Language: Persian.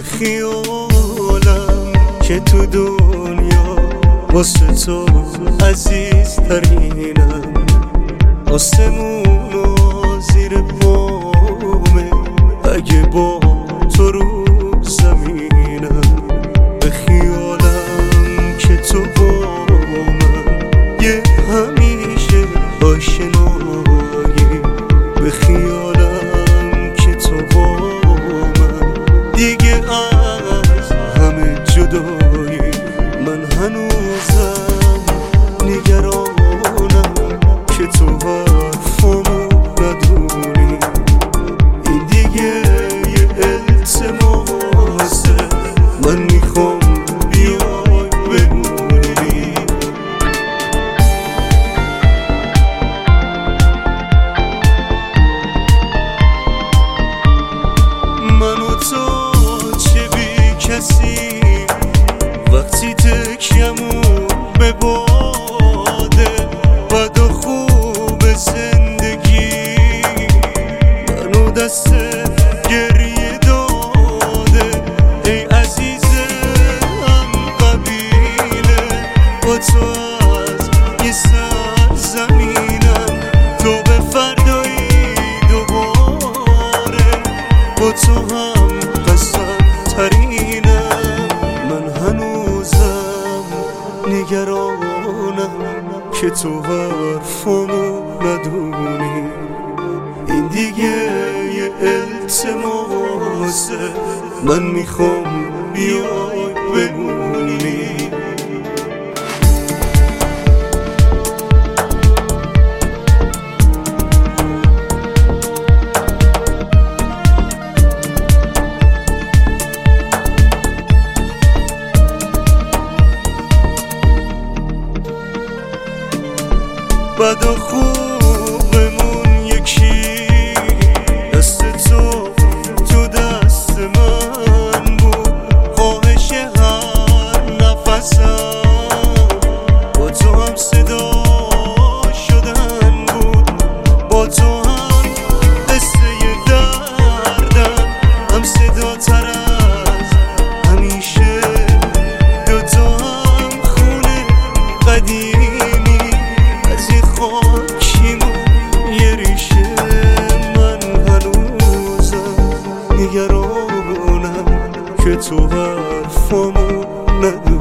به خیالم که تو دنیا واسه تو عزیز ترینم، آسمونو زیر پامه اگه با تو رو زمینم. به خیالم که تو با من یه همیشه آشنایی، به خیالم که تو با من دیگه از همه جدایی. من هنوزم نگرانم که تو حرفامو ندونی، این دیگه یه التماسه، من میخوام بیای بمونی. من و تو چه بی کسی وقتی تکیمون به باده، بد و خوب زندگی منو دست گریه داده. ای عزیزم قبیله، با تو از یه سرزمینم، تو به فردایی دوباره با تو هم قسم ترینم. من هنوزم نگرانم که تو حرفامو ندونی، این دیگه یه التماسه، من میخوام بیای بمونی. بد و خوبمون یکی، دست تو دست من بود، خواهش هر نفسم با تو هم صدا شدن بود، با تو هم قصه دردم، هم صدا تر از همیشه، دوتا هم خونه قدیمی یه ریشه. من هنوزم نگرانم که تو حرفامو ندونی.